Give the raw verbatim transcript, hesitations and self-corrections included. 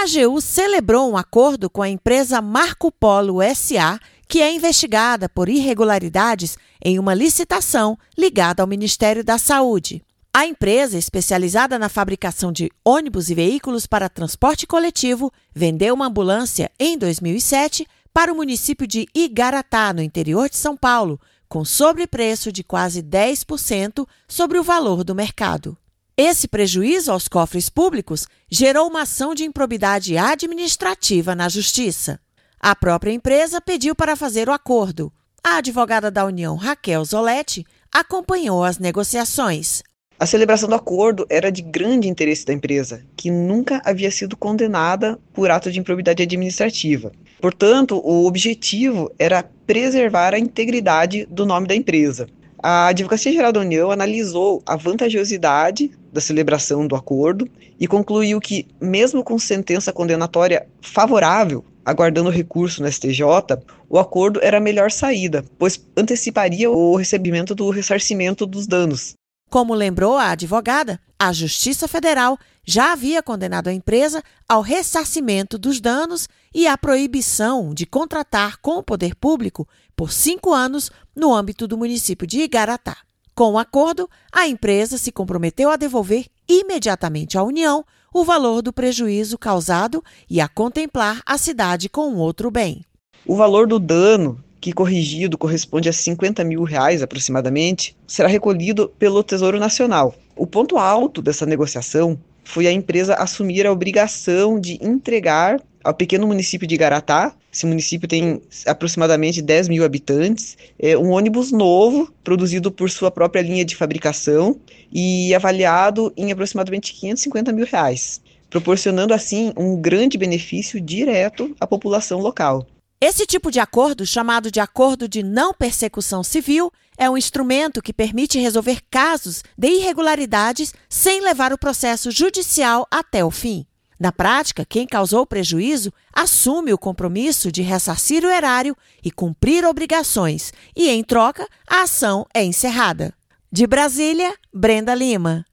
A AGU celebrou um acordo com a empresa Marco Polo S A, que é investigada por irregularidades em uma licitação ligada ao Ministério da Saúde. A empresa, especializada na fabricação de ônibus e veículos para transporte coletivo, vendeu uma ambulância em dois mil e sete para o município de Igaratá, no interior de São Paulo, com sobrepreço de quase dez por cento sobre o valor do mercado. Esse prejuízo aos cofres públicos gerou uma ação de improbidade administrativa na Justiça. A própria empresa pediu para fazer o acordo. A advogada da União, Raquel Zoletti, acompanhou as negociações. A celebração do acordo era de grande interesse da empresa, que nunca havia sido condenada por ato de improbidade administrativa. Portanto, o objetivo era preservar a integridade do nome da empresa. A Advocacia Geral da União analisou a vantajosidade da celebração do acordo e concluiu que, mesmo com sentença condenatória favorável, aguardando recurso no S T J, o acordo era a melhor saída, pois anteciparia o recebimento do ressarcimento dos danos. Como lembrou a advogada, a Justiça Federal já havia condenado a empresa ao ressarcimento dos danos e à proibição de contratar com o poder público por cinco anos no âmbito do município de Igaratá. Com o acordo, a empresa se comprometeu a devolver imediatamente à União o valor do prejuízo causado e a contemplar a cidade com outro bem. O valor do dano, que corrigido corresponde a cinquenta mil reais aproximadamente, será recolhido pelo Tesouro Nacional. O ponto alto dessa negociação foi a empresa assumir a obrigação de entregar ao pequeno município de Igaratá, esse município tem aproximadamente dez mil habitantes, é um ônibus novo, produzido por sua própria linha de fabricação e avaliado em aproximadamente quinhentos e cinquenta mil reais, proporcionando assim um grande benefício direto à população local. Esse tipo de acordo, chamado de acordo de não persecução civil, é um instrumento que permite resolver casos de irregularidades sem levar o processo judicial até o fim. Na prática, quem causou o prejuízo assume o compromisso de ressarcir o erário e cumprir obrigações, e, em troca, a ação é encerrada. De Brasília, Brenda Lima.